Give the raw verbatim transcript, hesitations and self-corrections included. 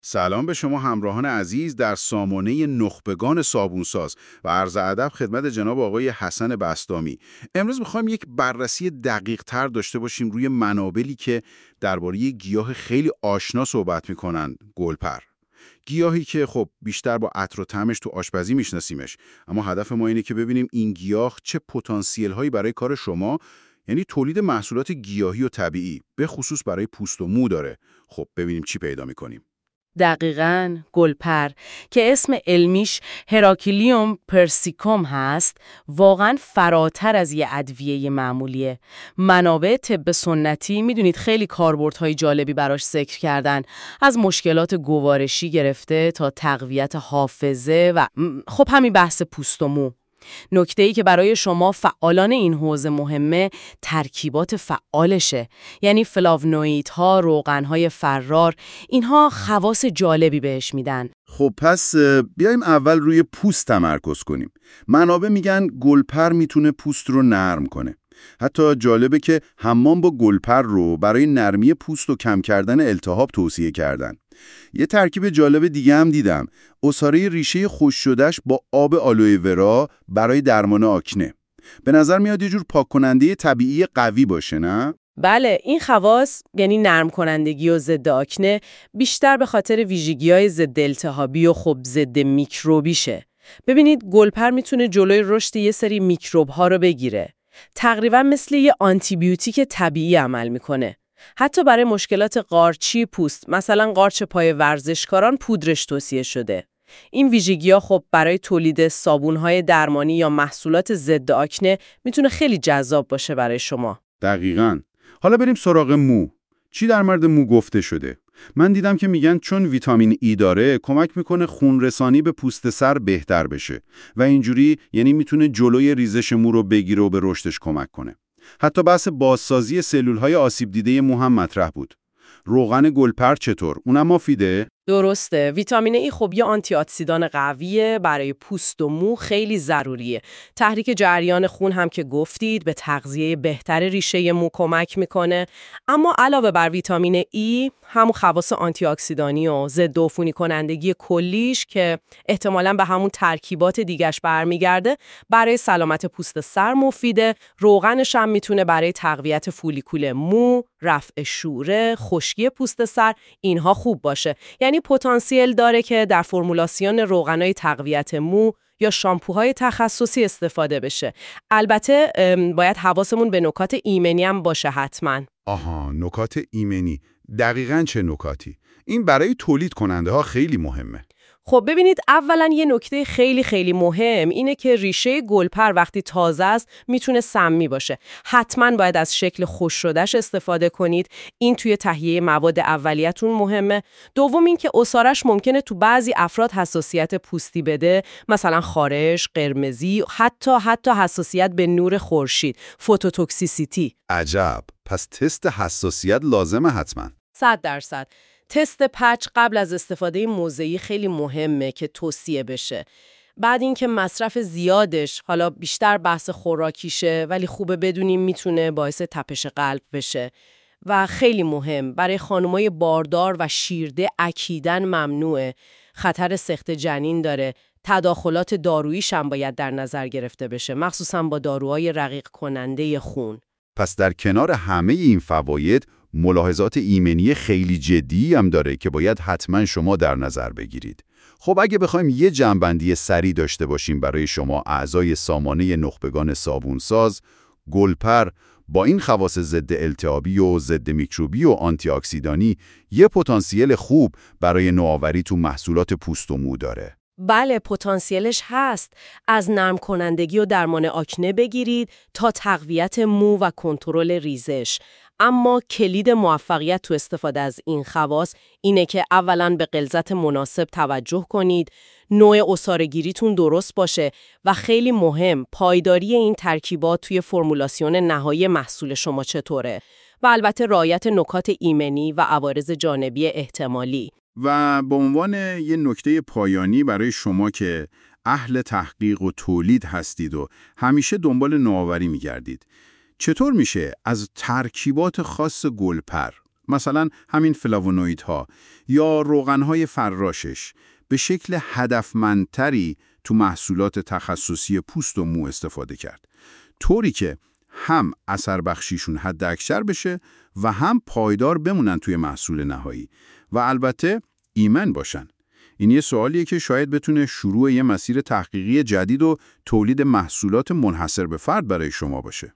سلام به شما همراهان عزیز در سامانه نخبگان صابونساز و عرض ادب خدمت جناب آقای حسن بسطامی. امروز می‌خوایم یک بررسی دقیق تر داشته باشیم روی منابلی که درباره گیاه خیلی آشنا صحبت می‌کنن، گلپر. گیاهی که خب بیشتر با عطر و طعمش تو آشپزی میشناسیمش، اما هدف ما اینه که ببینیم این گیاه چه پتانسیل هایی برای کار شما، یعنی تولید محصولات گیاهی و طبیعی، به خصوص برای پوست و مو داره. خب ببینیم چی پیدا می‌کنیم. دقیقاً گلپر که اسم علمیش هراکلیوم پرسیکوم هست واقعاً فراتر از یه ادویه معمولیه. منابع طب سنتی میدونید خیلی کاربردهای جالبی براش ذکر کردن، از مشکلات گوارشی گرفته تا تقویت حافظه و خب همین بحث پوست و مو. نکته‌ای که برای شما فعالان این حوزه مهمه ترکیبات فعالشه، یعنی فلاونوئیدها، روغن‌های فرار، اینها خواص جالبی بهش میدن. خب پس بیایم اول روی پوست تمرکز کنیم. منابع میگن گلپر میتونه پوست رو نرم کنه. حتی جالبه که حمام با گلپر رو برای نرمی پوست و کم کردن التهاب توصیه کردن. یه ترکیب جالب دیگه هم دیدم، عصاره ریشه خشک شدهش با آب آلوئه ورا برای درمان آکنه. به نظر میاد یه جور پاک کننده طبیعی قوی باشه، نه؟ بله، این خواص یعنی نرم کنندگی و ضد آکنه بیشتر به خاطر ویژگی‌های ضد التهابی و خب ضد میکروبیشه. ببینید گلپر میتونه جلوی رشد یه سری میکروب‌ها رو بگیره. تقریبا مثل یه آنتیبیوتیک طبیعی عمل میکنه. حتی برای مشکلات قارچی پوست، مثلا قارچ پای ورزشکاران، پودرش توصیه شده. این ویژگی‌ها خب برای تولید صابون‌های درمانی یا محصولات ضد آکنه میتونه خیلی جذاب باشه برای شما. دقیقاً. حالا بریم سراغ مو. چی در مورد مو گفته شده؟ من دیدم که میگن چون ویتامین ای داره کمک میکنه خون رسانی به پوست سر بهتر بشه و اینجوری یعنی میتونه جلوی ریزش مو رو بگیره و به رشدش کمک کنه. حتی بحث بازسازی سلول‌های آسیب دیده مو هم مطرح بود. روغن گلپر چطور؟ اونم مفیده؟ درسته. ویتامین ای خب یه آنتی اکسیدان قویه، برای پوست و مو خیلی ضروریه. تحریک جریان خون هم که گفتید به تغذیه بهتر ریشه مو کمک میکنه. اما علاوه بر ویتامین ای، همون خواص آنتی اکسیدانی و ضد عفونی کنندگی کلیش که احتمالاً به همون ترکیبات دیگش برمیگرده، برای سلامت پوست سر مفیده. روغنش هم میتونه برای تقویت فولیکول مو، رفع شوره، خشکی پوست سر اینها خوب باشه. یعنی پتانسیل داره که در فرمولاسیون روغنای تقویت مو یا شامپوهای تخصصی استفاده بشه. البته باید حواسمون به نکات ایمنی هم باشه حتما. آها، نکات ایمنی. دقیقاً چه نکاتی؟ این برای تولید کننده ها خیلی مهمه. خب ببینید، اولا یه نکته خیلی خیلی مهم اینه که ریشه گلپر وقتی تازه است میتونه سمی باشه. حتما باید از شکل خشک شدهش استفاده کنید. این توی تهیه مواد اولیه‌تون مهمه. دوم این که عصاره‌اش ممکنه تو بعضی افراد حساسیت پوستی بده، مثلا خارش، قرمزی، حتی حتی حساسیت به نور خورشید، فوتوتوکسیسیتی. عجب. پس تست حساسیت لازمه حتما. صد درصد. تست پچ قبل از استفاده موضعی خیلی مهمه که توصیه بشه. بعد اینکه مصرف زیادش، حالا بیشتر بحث خوراکیشه، ولی خوبه بدونیم میتونه باعث تپش قلب بشه. و خیلی مهم برای خانمای باردار و شیرده اکیداً ممنوعه. خطر سقط جنین داره. تداخلات داروییش هم باید در نظر گرفته بشه، مخصوصاً با داروهای رقیق کننده خون. پس در کنار همه این فواید، ملاحظات ایمنی خیلی جدی هم داره که باید حتما شما در نظر بگیرید. خب اگه بخوایم یه جمع‌بندی سریع داشته باشیم برای شما اعضای سامانه نخبگان صابونساز، گلپر با این خواص ضد التهابی و ضد میکروبی و آنتی اکسیدانی یه پتانسیل خوب برای نوآوری تو محصولات پوست و مو داره. بله، پتانسیلش هست. از نرم کنندگی و درمان آکنه بگیرید تا تقویت مو و کنترل ریزش. اما کلید موفقیت تو استفاده از این خواص اینه که اولاً به غلظت مناسب توجه کنید، نوع عصاره‌گیریتون درست باشه و خیلی مهم پایداری این ترکیبات توی فرمولاسیون نهایی محصول شما چطوره و البته رعایت نکات ایمنی و عوارض جانبی احتمالی. و به عنوان یه نکته پایانی برای شما که اهل تحقیق و تولید هستید و همیشه دنبال نوآوری می‌گردید، چطور میشه از ترکیبات خاص گلپر مثلا همین فلاوونوئیدها یا روغنهای فراشش به شکل هدفمندتری تو محصولات تخصصی پوست و مو استفاده کرد. طوری که هم اثر بخشیشون حد اکثر بشه و هم پایدار بمونن توی محصول نهایی و البته ایمن باشن. این یه سوالیه که شاید بتونه شروع یه مسیر تحقیقی جدید و تولید محصولات منحصر به فرد برای شما باشه.